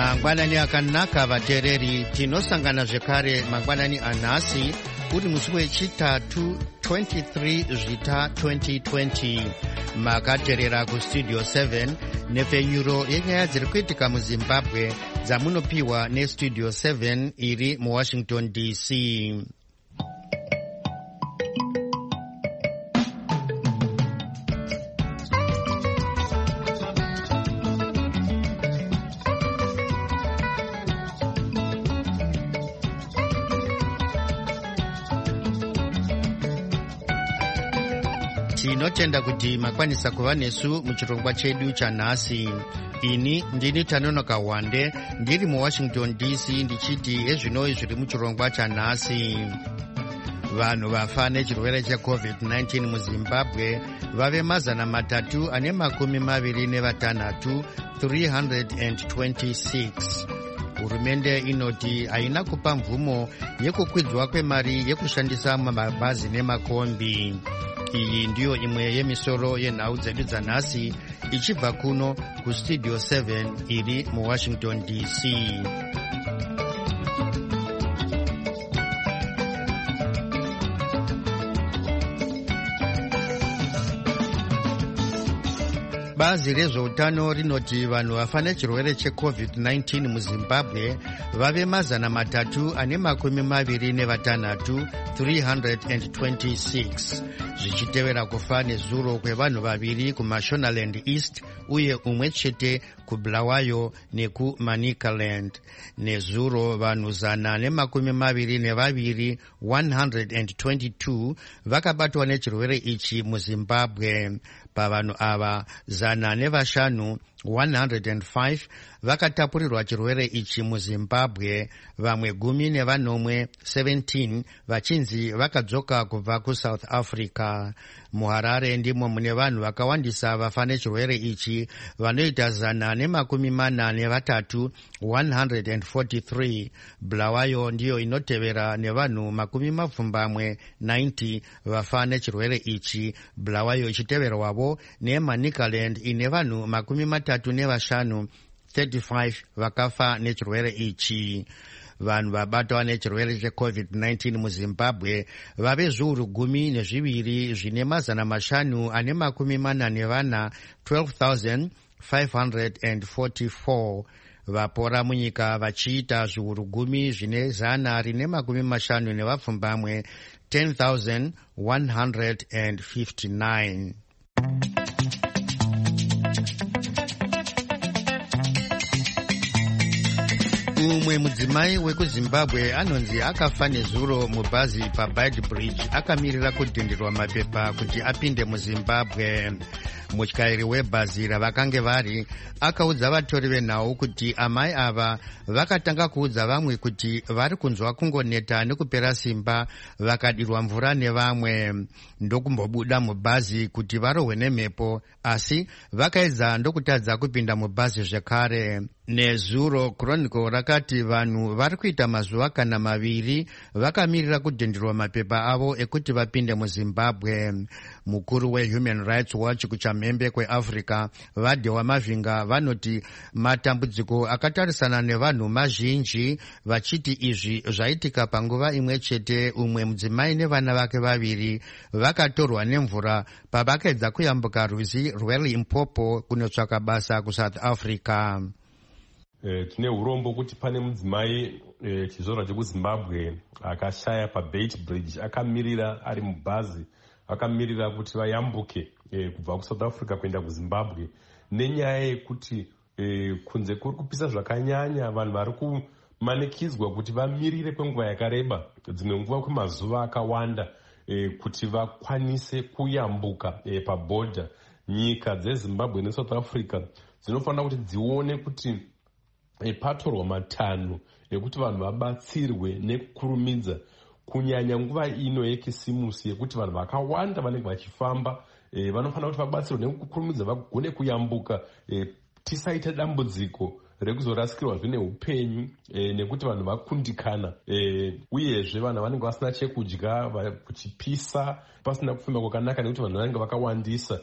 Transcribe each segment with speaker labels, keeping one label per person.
Speaker 1: mangwanani akanaka vateereri, tinosangana zvekare mangwanani anhasi uri musi wechitatu 23 zvita 2020. makateerera kustudio 7 nepfenyuro yenyaya dziri kuitika muzimbabwe dzamunopiwa nestudio 7 iri muwashington dc. tinotenda kuti makwanisa kuva nesu muchirongwa chedu chanhasi. ini ndini Tanonoka Wande ndiri muwashington dc ndichiti ezvinoi zviri muchirongwa chanhasi. vanhu vafa nechirwere checovid-19 muzimbabwe vave 326 326. hurumende inoti haina kupa mvumo yekukwidzwa kwemari yekushandisa mabhazi nemakombi. iyi ndiyo imwe yemisoro yenhau dzedu dzanhasi ichibva kuno kustudio 7 iri muwashington dc. bazi rezveutano rinoti vanhu vafa nechirwere checovid-19 muzimbabwe vave 326 326, zvichitevera kufa nezuro kwevanhu vaviri kumashonaland east uye umwe chete kubulawayo nekumanicaland. nezuro vanhu 122 122 vakabatwa nechirwere ichi muzimbabwe. pavanhu ava 105 105 vakatapurirwa chirwere ichi muzimbabwe, vamwe 17 vachinzi vakadzoka kubva kusouth africa. muharare ndimo mune vanhu vakawandisa vafa nechirwere ichi vanoita 143 143. bulawayo ndiyo inotevera nevanhu 90 vafa nechirwere ichi, bulawayo ichiteverwavo nemanicaland ine vanhu 35 vakafa nechirwere ichi. vanhu vabatwa nechirwere checovid-19 muzimbabwe vave zviuru 12 zvine 544 12,544. vapora munyika vachiita zviuru 10 zvine 159 10,159. umwe mudzimai wekuzimbabwe anonzi akafa nezuro mubhazi paBide Bridge akamirira kudhindirwa mapepa kuti apinde muzimbabwe. mutyairi webhazi ravakange vari akaudza vatori venhau kuti amai ava vakatanga kuudza vamwe kuti vari kunzwa kungoneta nekupera simba vakadirwa mvura nevamwe ndokumbobuda mubhazi kuti varohwe nemhepo, asi vakaedza ndokutadza kupinda mubhazi zvekare. nezuro chronicle rakati vanhu vari kuita mazuva kana 2 vakamirira kudhindirwa mapepa avo ekuti vapinde muzimbabwe. mukuru wehuman rights watch kuchamhembe kweafrica vadhewa mavhinga vanoti matambudziko akatarisana nevanhu mazhinji, vachiti izvi zvaitika panguva imwe chete. umwe mudzimai nevana vake 2 vakatorwa nemvura pavakaedza kuyambuka rwizi rwelimpopo kunotsvaka basa kusouth africa.
Speaker 2: tine urombo kuti pane mudzimai chizvarwa chekuzimbabwe akashaya paBide Bridge, akamirira ari mubhazi, akamirira kuti vayambuke kubva kusouth africa kuenda kuzimbabwe nenyaya yekuti kunze kuri kupisa zvakanyanya. vanhu vari kumanikidzwa kuti vamirire kwenguva yakareba, dzimwe nguva kwemazuva akawanda kuti vakwanise kuyambuka pabhodha. nyika dzezimbabwe nesouth africa dzinofanira kuti dzione kuti patorwa matanho ekuti vanhu vabatsirwe nekukurumidza, kunyanya nguva ino yekisimusi yekuti vanhu vakawanda vanenge vachifamba vanofanira kuti vabatsirwe nekukurumidza vagone kuyambuka, tisaita dambudziko rekuzorasikirwa zvine upenyu nekuti vanhu vakundikana. uyezve vanhu vanenge vasina chekudya, kuchipisa, pasina kufema kwakanaka nekuti vanhu vanenge vakawandisa.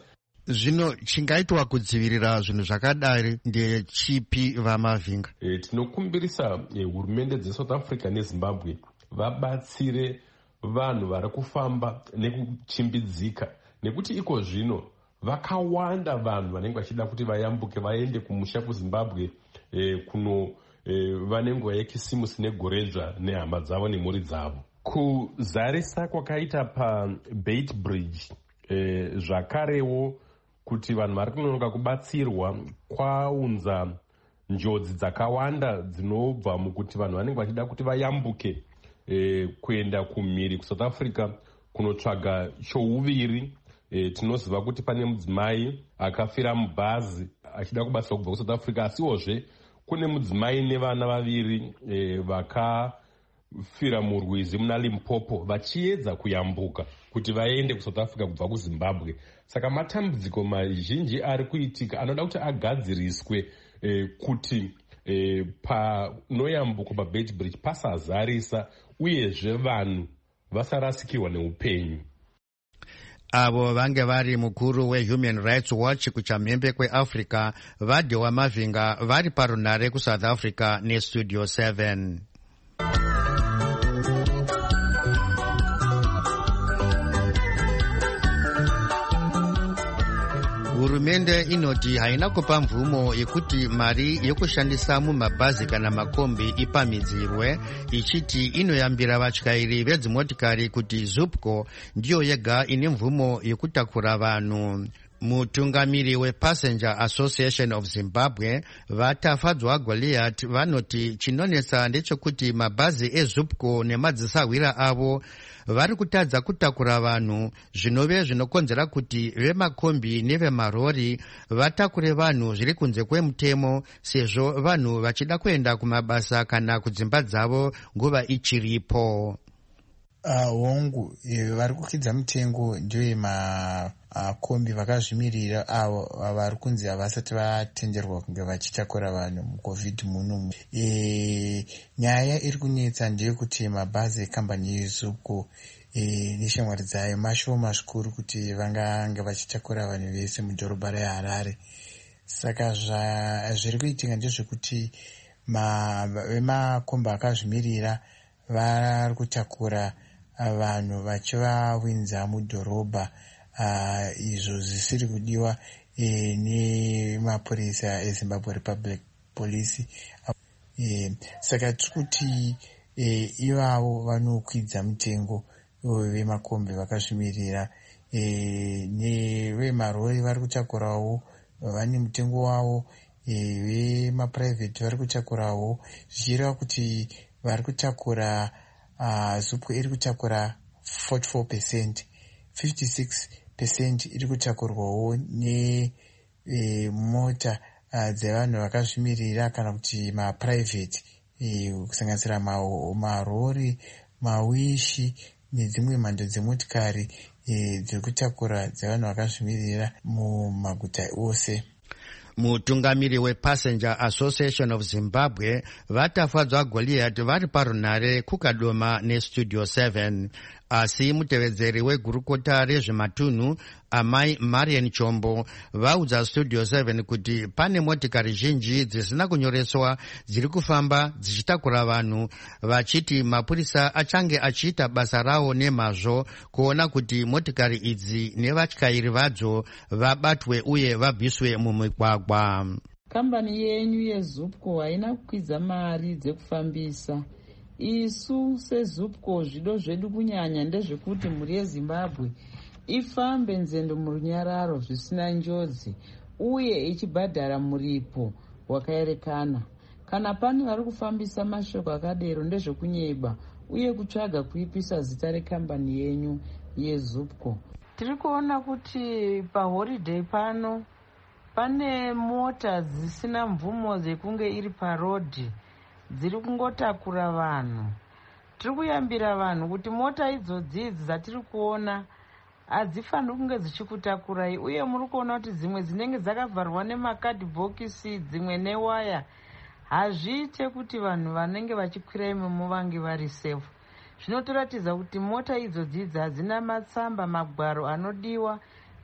Speaker 1: Zvino chingaitwa kudzivirira zvinhu zvakadai ndechipi vaMavhinga?
Speaker 2: Tinokumbirisa hurumende dzeSouth Africa neZimbabwe vabatsire vanhu vari kufamba nekuchimbidzika, nekuti iko zvino vakawanda vanhu vanenge vachida kuti vayambuke vaende kumusha kuZimbabwe kuno vanenguva yekisimusi negoredzva nehama dzavo nemhuri dzavo. Kuzarisa kwakaita paBeit Bridge zvakarewo kuti vanhu vari kunonoka kubatsirwa kwaunza njodzi dzakawanda dzinobva mukuti vanhu vanenge vachida kuti vayambuke kuenda kumhiri kuSouth Africa kunotsvaga chouviri. Tinoziva kuti pane mudzimai akafira mubhazi achida kubatsirwa kubva kuSouth Africa, asiwozve kune mudzimai nevana vaviri vakafira murwizi muna Limpopo vachiedza kuyambuka kuti vaende kuSouth Africa kubva kuZimbabwe. Saka matambudziko mazhinji ari kuitika anoda kuti agadziriswe kuti panoyambuka paBeit Bridge pasazarisa uyezve vanhu vasarasikirwa neupenyu.
Speaker 1: Avo vange vari mukuru weHuman Rights Watch kuchamhembe kweAfrica Vadhe waMavhinga vari parunhare kuSouth Africa neStudio 7. Hurumende inoti haina kupa mvumo yekuti mari yekushandisa mumabhazi kana makombi ipamidzirwe, ichiti inoyambira vatyairi vedzimotikari kuti Zupco ndiyo yega ine mvumo yekutakura vanhu. Mutungamiri wePassenger Association of Zimbabwe Vatafadzwa Goliath vanoti chinonetsa ndechekuti mabhazi eZupco nemadzisahwira avo vari kutadza kutakura vanhu, zvinove zvinokonzera kuti vemakombi nevemarori vatakure vanhu zviri kunze kwemutemo, sezvo vanhu vachida kuenda kumabasa kana kudzimba dzavo nguva ichiripo.
Speaker 3: Hongu vari kukwidza mutengo ndewe makombi vakazvimirira avo vari kunzi havasati vatenderwa kunge vachitakura vanhu muCovid muno. Nyaya iri kunetsa ndeyekuti mabhazi ekambani yeZupco neshamwari dzayo mashoma zvikuru kuti vangange vachitakura vanhu vese mudhorobha reHarare. Saka zviri kuitika ndezvekuti vemakombi akazvimirira vari kutakura vanhu vachivawinza mudhorobha, izvo zvisiri kudiwa nemapurisa eZimbabwe Republic Police. Saka tiri kuti ivavo vanokwidza mutengo vemakombi vakazvimirira, nevemarori vari kutakurawo vane mutengo wavo, vemapuraivheti vari kutakurawo, zvichireva kuti vari kutakura Zupco iri kutakura 44%, 56% iri kutakurwawo nemota dzevanhu vakazvimirira kana kuti mapuraivheti, kusanganisira marori, mawishi nedzimwe mhando dzemotikari dziri kutakura dzevanhu vakazvimirira mumaguta ose.
Speaker 1: Mutungamiri wePassenger Association of Zimbabwe Vatafadzwa Goliath vari parunhare kuKadoma neStudio 7. Asi mutevedzeri wegurukota rezvematunhu Amai Marian Chombo vaudza Studio 7 kuti pane motikari zhinji dzisina kunyoreswa dziri kufamba dzichitakura vanhu, vachiti mapurisa achange achiita basa rawo nemazvo kuona kuti motikari idzi nevatyairi vadzo vabatwe uye vabviswe mumigwagwa.
Speaker 4: Kambani yenyu yeZupco haina kukwidza mari dzekufambisa. Isu seZupco zvido zvedu kunyanya ndezvekuti mhuri yeZimbabwe ifambe nzendo murunyararo zvisina njodzi uye ichibhadhara muripo wakaerekana. Kana pane vari kufambisa mashoko akadero ndezvekunyeba uye kutsvaga kuipisa zita rekambani yenyu yeZupco. Tiri kuona kuti paholiday pano pane mota dzisina mvumo dzekunge iri parodhi dziri kungotakura vanhu. Tiri kuyambira vanhu kuti mota idzodzi dzatiri kuona hadzifaniri kunge dzichikutakurai, uye muri kuona kuti dzimwe dzinenge dzakavharwa nemakadhibhokisi dzimwe newaya. Hazviite kuti vanhu vanenge vachikwira imomo vange vari sefu. Zvinotoratidza kuti mota idzodzi hadzina matsamba magwaro anodiwa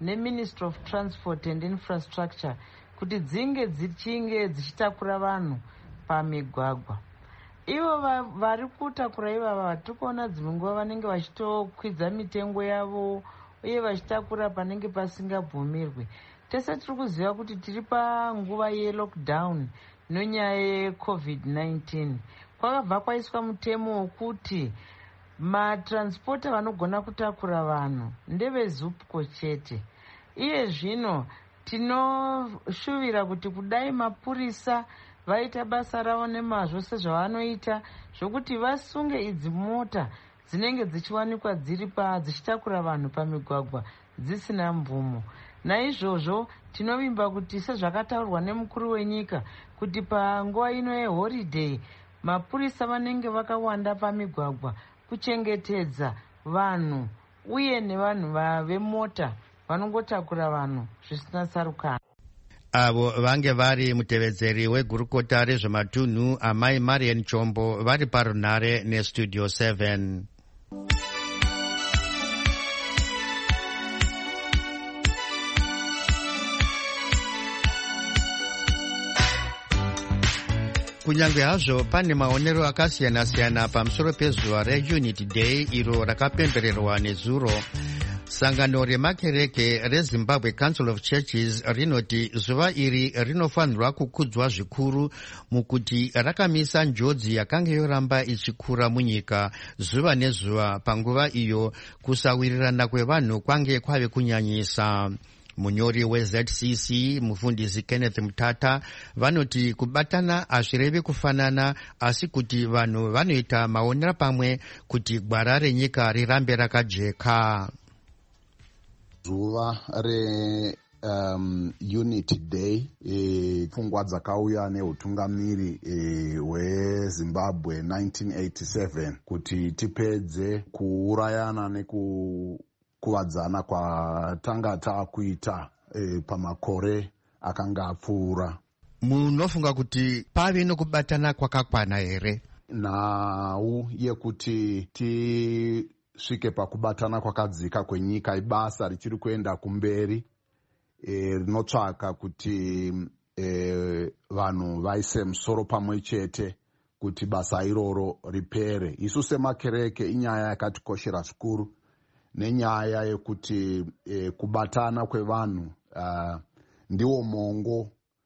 Speaker 4: neministry of transport and infrastructure kuti dzinge dzichitakura vanhu pamigwagwa. Ivo vari kutakura ivava tiri kuona dzimwe nguva vanenge vachitokwidza mitengo yavo uye vachitakura panenge pasingabvumirwi. Tese tiri kuziva kuti tiri panguva yelockdown nonyaya yeCovid-19. Kwakabva kwaiswa mutemo wokuti matranspota vanogona kutakura vanhu ndevezupco chete. Iye zvino tinoshuvira kuti kudai mapurisa vaita basa ravo nemazvo sezvavanoita zvokuti vasunge idzi mota dzinenge dzichiwanikwa dzichitakura vanhu pamigwagwa dzisina mvumo. Naizvozvo tinovimba kuti sezvakataurwa nemukuru wenyika kuti panguva ino yeholiday mapurisa vanenge vakawanda pamigwagwa kuchengetedza vanhu uye nevanhu vemota vanongotakura vanhu zvisina tsarukano.
Speaker 1: Avo vange vari mutevedzeri wegurukota rezvematunhu amai Marian Chombo vari parunare nestudio 7. Kunyange hazvo pane maonero akasiyana-siyana pamusoro pezuva reUnity Day iro rakapembererwa nezuro, sangano remakereke reZimbabwe Council of Churches rinoti zuva iri rinofanirwa kukudzwa zvikuru mukuti rakamisa njodzi yakanga yoramba ichikura munyika zuva nezuva. Panguva iyo kusawirirana kwevanhu kwange kwave kunyanyisa. Munyori weZCC mufundisi Kenneth Mutata vanoti kubatana hazvirevi kufanana, asi kuti vanhu vanoita maonera pamwe kuti gwara renyika rirambe rakajeka.
Speaker 5: Zuva Unity Day pfungwa dzakauya neutungamiri hweZimbabwe 1987 kuti tipedze kuurayana nekukuvadzana kwatanga takuita pamakore akanga apfuura.
Speaker 1: Munofunga kuti pave nokubatana kwakakwana here?
Speaker 5: Nhau yekuti tisvike pakubatana kwakadzika kwenyika ibasa richiri kuenda kumberi, rinotsvaka kuti vanhu vaise musoro pamwe chete kuti basa iroro ripere. Isu semakereke inyaya yakatikoshera zvikuru, nenyaya yekuti kubatana kwevanhu ndiwo mongo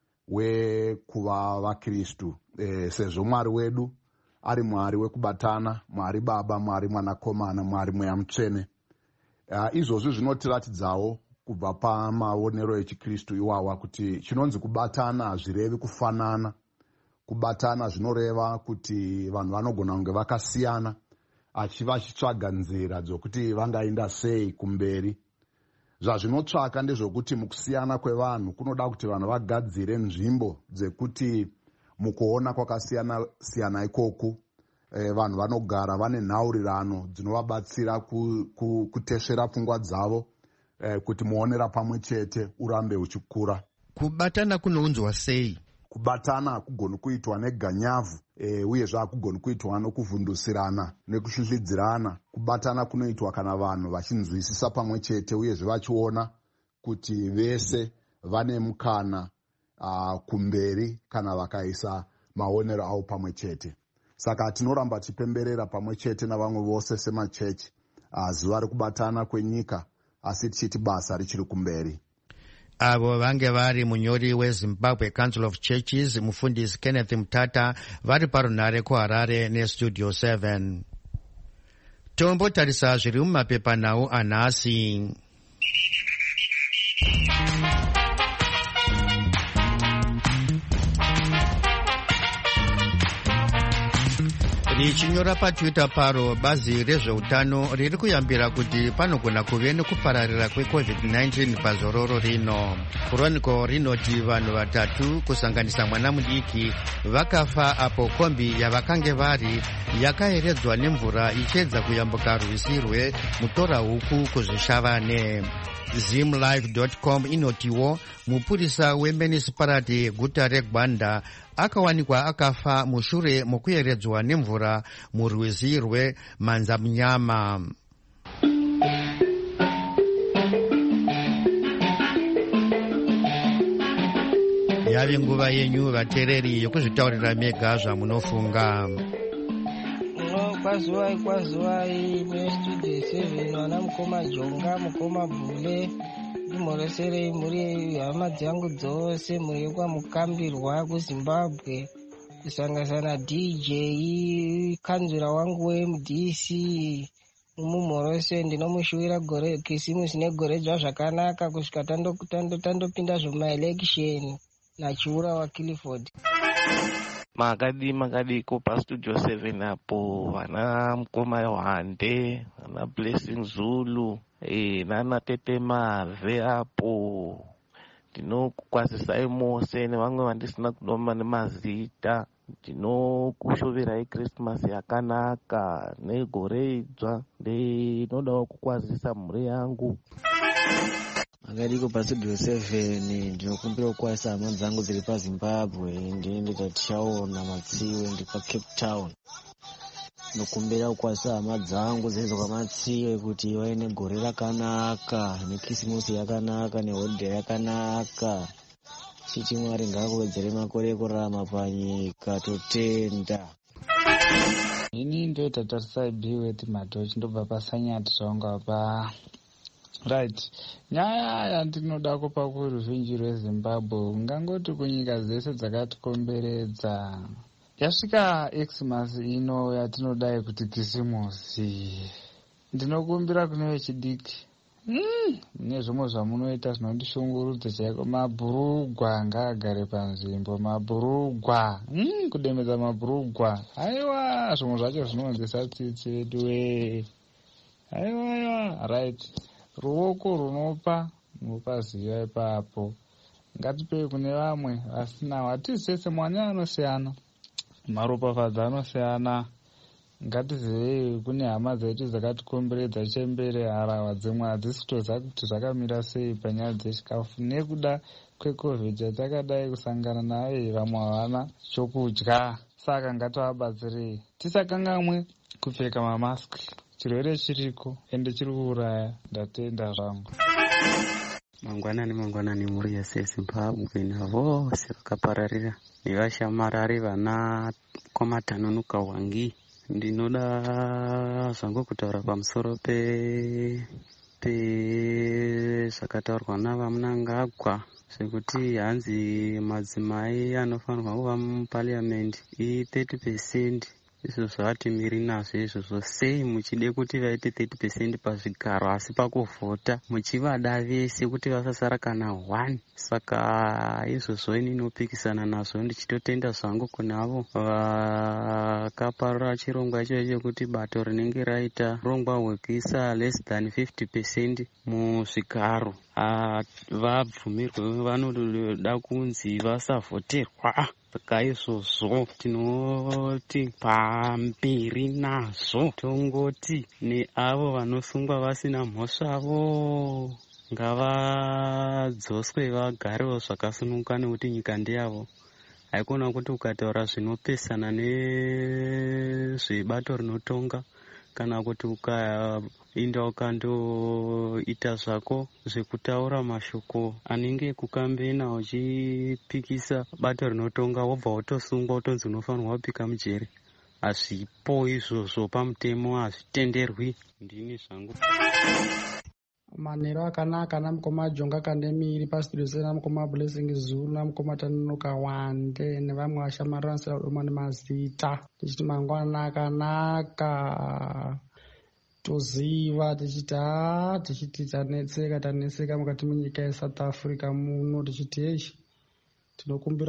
Speaker 5: wekuva vaKristu, sezvo Mwari wedu ari Mwari wekubatana, Mwari Baba, Mwari Mwanakomana, Mwari Mweya Mutsvene. Izvozvi zvinotiratidzawo kubva pamaonero echikristu iwawa kuti chinonzi kubatana hazvirevi kufanana. Kubatana zvinoreva kuti vanhu vanogona kunge vakasiyana vachitsvaga nzira dzokuti vangaenda sei kumberi. Zvazvinotsvaka ndezvokuti mukusiyana kwevanhu kunoda kuti vanhu vagadzire nzvimbo dzekuti mukuona kwakasiyana ikoku vanhu vanogara vane nhaurirano dzinovabatsira kutesvera pfungwa dzavo kuti muonera pamwe chete urambe uchikura.
Speaker 1: Kubatana kunounzwa sei?
Speaker 5: Kubatana hakugoni kuitwa neganyavhu, uyezve hakugoni kuitwa nokuvhundusirana nekushushwidzirana. Kubatana kunoitwa kana vanhu vachinzwisisa pamwe chete uyezve vachiona kuti vese vane mukana kumberi kana vakaisa maonero avo pamwe chete. Saka tinoramba tipemberera pamwe chete navamwe vose semachechi zuva rekubatana kwenyika, asi tichiti basa richiri kumberi.
Speaker 1: Avo vange vari munyori weZimbabwe Council of Churches mufundisi Kenneth Mutata vari parunare kuHarare nestudio 7. Tombotarisa zviri mumapepanhau anhasi. Richinyora paTwitter paro, bazi rezveutano riri kuyambira kuti panogona kuve nekupararira kweCovid-19 pazororo rino. Chronicle rinoti vanhu 3 kusanganisa mwana mudiki vakafa apo kombi yavakange vari yakaeredzwa nemvura ichiedza kuyambuka rwizi rwemutora huku kuzvishavane. Zimlive.com inotiwo mupurisa wemunicipality yeguta reGwanda akawanikwa akafa mushure mokuyeredzwa nemvura murwizi rweManzamnyama. yave nguva yenyu vateereri yokuzvitaurira mega zvamunofunga.
Speaker 6: Kwazuvai mustudio 7 vana mukoma Jonga, mukoma Bhule, ndimhoresere muri hama dzangu dzose muri kwamukambirwa kuZimbabwe, kusangasana DJ kanzura wangu weMDC mumhorose. Ndinomushuwira gore Krisimusi negore zvakanaka kusvika tandopinda zvomaelection nachiura wa Clifford.
Speaker 7: makadiko pastudio 7 apo vana mukoma Yohande, vana Blessing Zulu, nana Tete Mave apo. Ndinokukwazisai mose nevamwe vandisina kudoma nemazita. Ndinokushoverai Krismasi yakanaka negore idzva. Ndinodawo kukwazisa mhuri yangu.
Speaker 8: Makadiko pastudio 7 ndinokumbira kukwazisa hama dzangu dziri paZimbabwe. Ndiende tatichaona Matsiwe ndi paCape Town. Ndinokumbira kukwazisa hama dzangu dziri kwaMatsiwe kuti vaine gore rakanaka neKrisimusi yakanaka neholidheyi yakanaka. Chiti Mwari ngakuwedzere makore ekurarama panyika, totenda.
Speaker 9: Ini ndoita tarisaibiweti Matochi, ndobva paSanyati zvaunga pa right. Nyaya yandinoda kupa kuruzhinji rweZimbabwe, ungangoti kunyika dzese dzakatikomberedza yasvika Xmas ino yatinodai kuti Kisimusi. Ndinokumbira kune vechidiki nezvimwe zvamunoita zvinondishungurudza chaiko. Mabhurugwa ngaagare panzvimbo. Mabhurugwa kudemedza mabhurugwa, aiwa zvimwe zvacho zvinonzesa tsitsi yedu aiwa right. Ruoko runopa mupaziva ipapo. Ngatipei kune vamwe vasinawo. Hatisi sese mwanya anosiyana, maropafadza anosiyana. Ngatizivei kune hama dzedu dzakatikomberedza chembere, harahwa dzimwe hadzisi kutoziva kuti zvakamira sei panyaya dzechikafu nekuda kweCovid yatakadai kusangana nayo. Vamwe havana chokudya, saka ngativabatsirei. Tisakangamwe kupfeka mamasiki. Chirwere chiriko ende chiri kuuraya. Ndatenda zvangu.
Speaker 10: Mangwanani muri yese Zimbabwe navose vakapararira nevashamarari vana kwamatanunuka wangi. Ndinoda zvangu kutaura pamusoro zvakataurwa navamunangagwa zvekuti hanzi madzimai anofanirwa kuva mupariamendi 30%. Izvo zvatimiri nazvo izvozvo. Sei muchide kuti vaite 30% pazvigaro asi pakuvhota muchivada vese kuti vasasara kana 1? Saka izvozvo ini inopikisana nazvo. Ndichitotenda zvangu kunavo vakaparura chirongwa ichocho kuti bato rinenge raita rongwa hwekuisa less than 50% muzvigaro vabvumirwe, vanoda kunzi vasavhoterwa. Saka izvozvo tinoti pamberi nazvo tongoti neavo vanosungwa vasina mhosvavo ngavadzoswe vagarewo zvakasununguka nekuti nyika ndeyavo. Haikona kuti ukataura zvinopesana nezvebato rinotonga kana kuti ukaenda ukandoita zvako zvekutaura mashoko anenge kukambena uchipikisa bato rinotonga, wobva wotosungwa wotonzi unofanirwa kupika mujeri. Hazvipo izvozvo pamutemo, hazvitenderwi. Ndini zvangu.
Speaker 11: Manheru akanaka namukoma Jonga Kandemiri pastudio 7 namukoma Blessing Zulu namukoma Tanunuka Wande nevamwe vashamarira vanosira kudoma nemazita. Tichiti mangwana akanaka, toziva tichiti tanetseka mukati menyika yeSouth Africa muno. Tichiti tinokumbira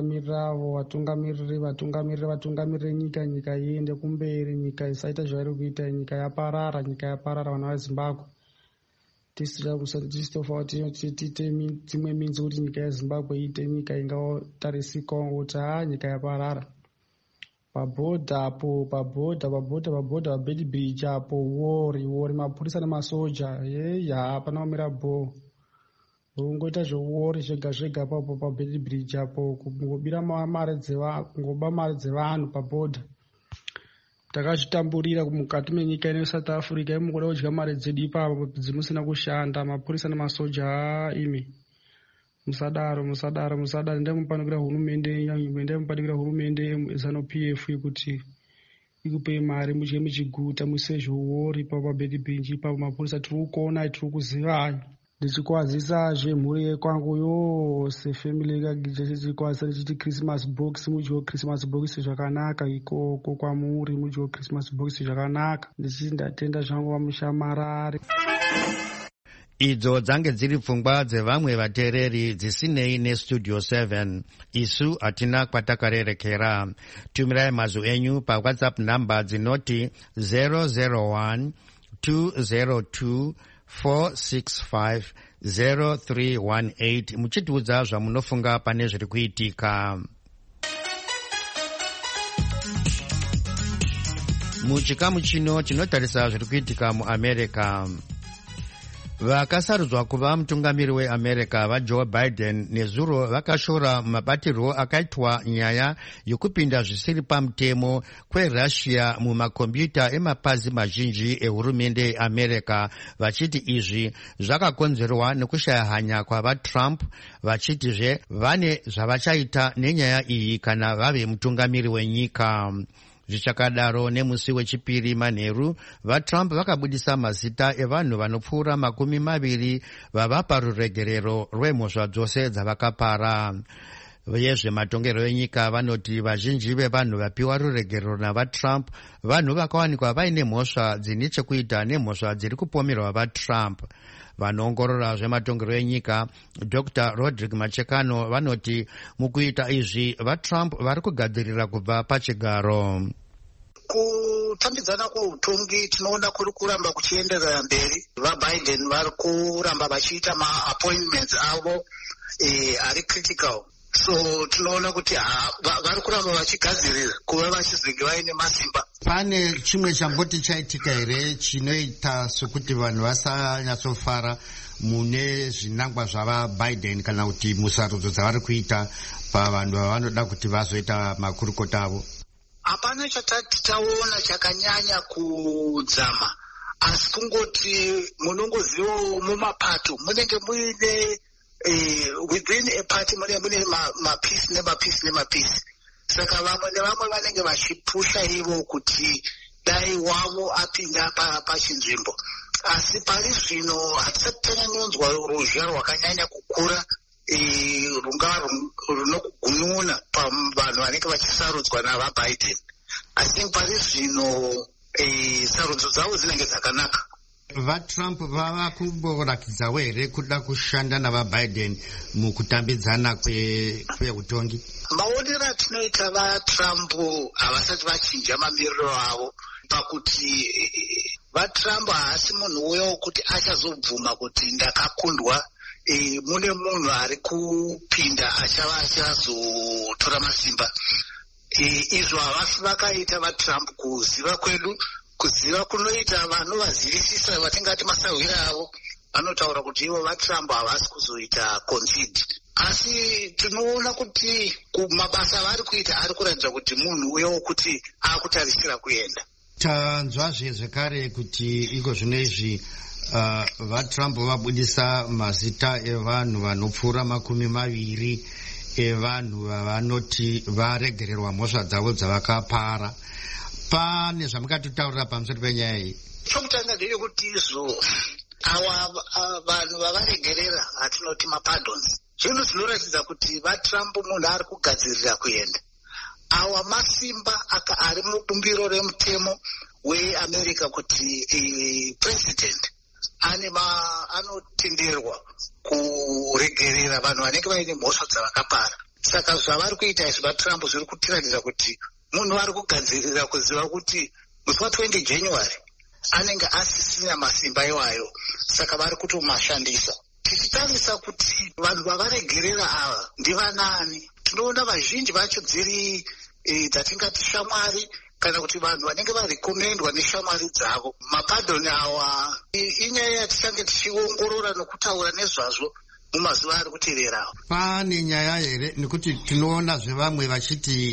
Speaker 11: vatungamiriri nyika iende kumberi, nyika isaita zvairi kuita, nyika yaparara vana veZimbabwe. Tisitofa tiite dzimwe minzi kuti nyika yeZimbabwe iite nyika ingaotarisikawo kuti nyika yaparara. Pabhodha apo paBed Bridge apo wori mapurisa nemasoja hapana kumira bho. Ungoita zvewori zvega apo paBed Bridge apo kungoba mari dzevanhu pabhodha. Takazvitamburira mukati menyika ino South Africa imukuda kudya mari dzedu ipapo dzinosina kushanda. Mapurisa nemasoja imi musadaro ndemupanikira hurumende ZANU-PF kuti ikupe mari muchike muchiguta musezvowori ipapo paBedibridge ipapo mapurisa tiri kuona tiri kuzivanya ndichikwazisazve mhuri yekwangu yose family yakagijechitikwazisa ndichiti Christmas box mudyiwo Christmas box zvakanaka ikoko kwamuri mudyiwo Christmas box zvakanaka ndichiti ndatenda zvangu vamushamarare.
Speaker 1: Idzo dzange dziri pfungwa dzevamwe vateereri dzisinei nestudio 7. Isu hatina kwatakarerekera. Tumirai mazwi enyu paWhatsApp namba dzinoti 001 202 465 0318 muchitiudza zvamunofunga pane zviri kuitika. Muchikamu chino tinotarisa zviri kuitika muAmerica. Vakasarudzwa kuva mutungamiri weAmerica vaJoe Biden nezuro vakashora mabatirwo akaitwa nyaya yokupinda zvisiri pamutemo kweRussia mumakombiyuta emapazi mazhinji ehurumende yeAmerica, vachiti izvi zvakakonzerwa nekushaya hanya kwavaTrump, vachitizve vane zvavachaita nenyaya iyi kana vave mutungamiri wenyika. Zvichakadaro nemusi wechipiri manheru, vaTrump vakabudisa mazita evanhu vanopfuura 20 vava paruregerero rwemhosva dzose dzavakapara. Vezvematongero enyika vanoti vazhinji vevanhu vapiwa ruregerero navaTrump vanhu vakawanikwa vaine mhosva dzine chekuita nemhosva dziri kupomerwa vaTrump. Vanoongorora zvematongero enyika Dr. Roderick Machekano vanoti mukuita izvi vaTrump vari kugadzirira kubva pachigaro.
Speaker 12: Kutambidzana kweutongi tinoona kuri kuramba kuchienderera mberi. VaBiden vari kuramba vachiita maappointments avo ari critical. So tinoona kuti vari kuramba vachigadzirira kuva vachizenge vaine masimba.
Speaker 1: Pane chimwe chamboti chaitika here chinoita sokuti vanhu vasanyatsofara mune zvinangwa zvavaBiden kana kuti musarudzo dzavari kuita pavanhu vavanoda kuti vazoita makurukota avo?
Speaker 12: Hapana chatati taona chakanyanya kudzama, asi kungoti munongozivo mumapato munenge muine within a party mune mapisi nemapisi. Saka vamwe nevamwe vanenge vachipusha ivo kuti dai wavo apinda pachinzvimbo. Asi pari zvino hatisati tanyanyonzwa ruzha rwakanyanya kukura rungava runokugununa pavanhu vanenge vachisarudzwa navaBiden. Asi pari zvino sarudzo dzavo dzinenge dzakanaka.
Speaker 1: VaTrump vava kumborakidzawo here kuda kushanda navaBiden mukutambidzana kweutongi?
Speaker 12: Maonero atinoita vaTrump havasati vachinja mamiriro avo, pakuti vaTrump haasi munhu uyo kuti achazobvuma kuti ndakakundwa mune munhu ari kupinda achava achazotora masimba. Izvo havasi vakaita vaTrump. Kuziva kunoita vanhu vazivisisa vatingati masahwiro avo vanotaura kuti ivo vaTrump havasi kuzoita concede. Asi tinoona kuti kumabasa avari kuita ari kuratidza kuti munhu uyo kuti akutarisira kuenda.
Speaker 1: Tanzwazve zvekare kuti iko zvino izvi vaTrump vabudisa mazita evanhu vanopfuura 20 evanhu vavanoti varegererwa mhosva dzavo dzavakapara. Pane zvamukatitaurira pamusoro penyaya iyi?
Speaker 12: Chokutanga ndechekuti izvo ava vanhu vavaregerera hatinoti mapardons, zvinhu zvinoratidza kuti vaTrump munhu ari kugadzirira kuenda. Awa masimba ari mubumbiro remutemo weAmerica kuti president anotenderwa kuregerera vanhu vanenge vaine mhosva dzavakapara. Saka zvavari kuita izvi vaTrump zviri kutiratidza kuti munhu ari kugadzirira kuziva kuti musi wa20 January anenge asisina masimba iwayo, saka vari kutomashandisa. Tichitarisa kuti vanhu vavaregerera ava ndivanani, tinoona vazhinji vacho dziri dzatingati shamwari kana kuti vanhu vanenge varekomendwa neshamwari dzavo. Mapardon awa inyaya yatichange tichiongorora nokutaura nezvazvo mumazuva ari kuteverawo.
Speaker 1: Pane nyaya here nekuti tinoona zvevamwe vachiti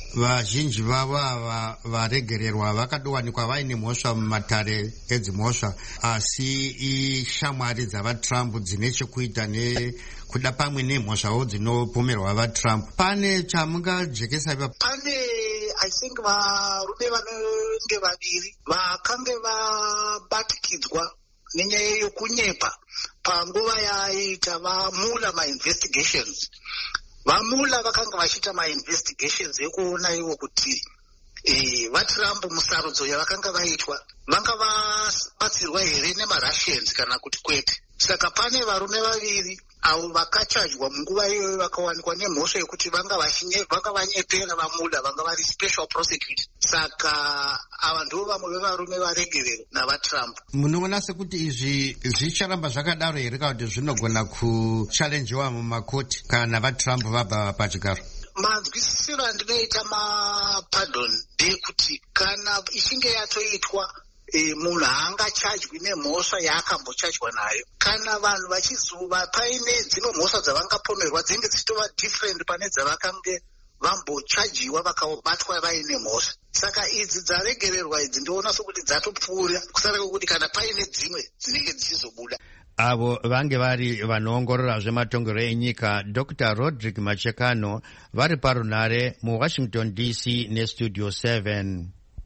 Speaker 1: vazhinji vavo ava varegererwa vakadowanikwa vaine mhosva mumatare edzimhosva, asi ishamwari dzavatrump dzine chekuita nekuda pamwe nemhosvawo dzinopomerwa vatrump. Pane chamungajekesa ipapo?
Speaker 12: Pane I think varume vanenge vaviri vakange vabatikidzwa nenyaya yokunyepa panguva yaita vamula ma-investigations. Vamula vakanga vachiita ma-investigations ekuona iwo kuti vatrump musarudzo yavakanga vaitwa vanga vabatsirwa here nemarussians kana kuti kwete. Saka pane varume vaviri avo vakachajwa munguva iyoyo vakawanikwa nemhosva yekuti vanga vanyepera vamula, vanga vari special prosecutor. Saka ava ndivo vamwe vevarume varegerero navatrump.
Speaker 1: Munoona sekuti izvi zvicharamba zvakadaro here kana kuti zvinogona kuchalenjiwa mumakoti kana vatrump vabva pachigaro?
Speaker 12: Manzwisisiro andinoita mapardon ndekuti kana ichinge yatoitwa munhu haangachajwi nemhosva yaakambochajwa nayo. Kana vanhu vachizuva paine dzimwe mhosva dzavangapomerwa dzinenge dzichitova different pane dzavakange vambochajiwa vakabatwa vaine mhosva. Saka idzi dzaregererwa idzi ndinoona sokuti dzatopfuura kusara kwekuti kana paine dzimwe dzinenge dzichizobuda.
Speaker 1: Avo vange vari vanoongorora zvematongero enyika Dr. Roderick Machekano vari parunare muWashington DC neStudio 7.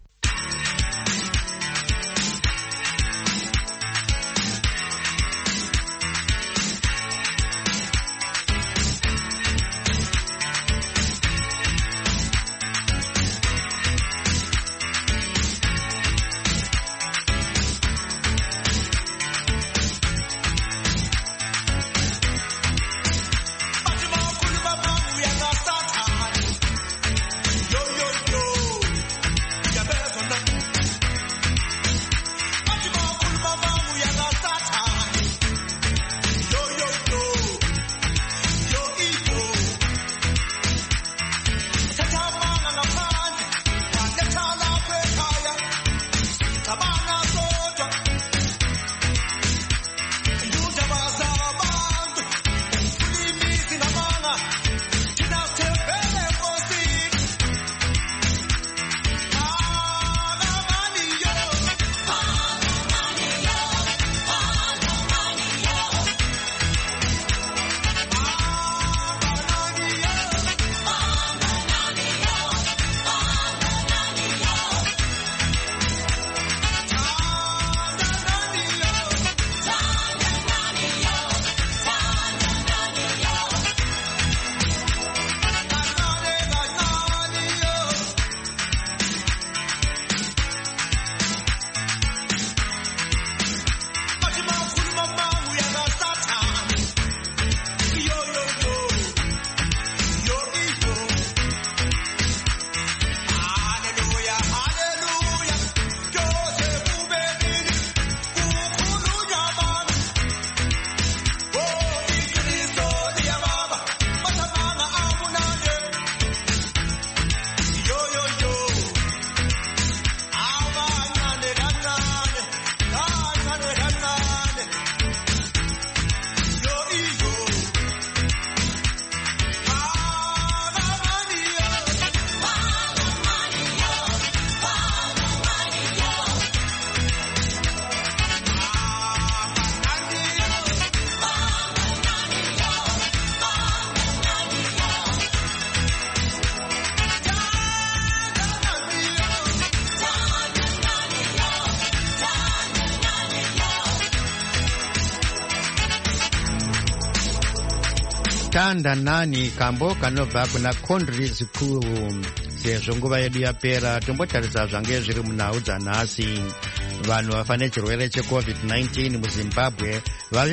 Speaker 1: Tanda nani kambo kanobva kuna Condoleezza Kulu. Sezvo nguva yedu yapera tombotarisa zvange zviri munhau dzanhasi. Vanhu vafa nechirwere cheCovid-19 muZimbabwe vave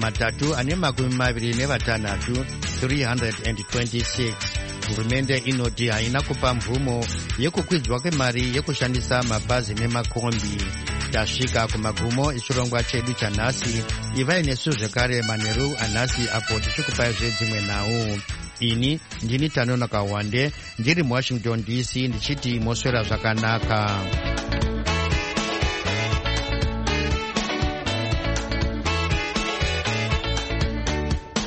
Speaker 1: 326 326. Hurumende inoti haina kupa mvumo yekukwidzwa kwemari yekushandisa mabhazi nemakombi. Tasvika kumagumo echirongwa chedu chanhasi. Ivai nesu zvekare manheru anhasi apo tichikupai dzimwe nhau. Ini ndini Tanonoka Wande ndiri muWashington DC ndichiti moswera zvakanaka.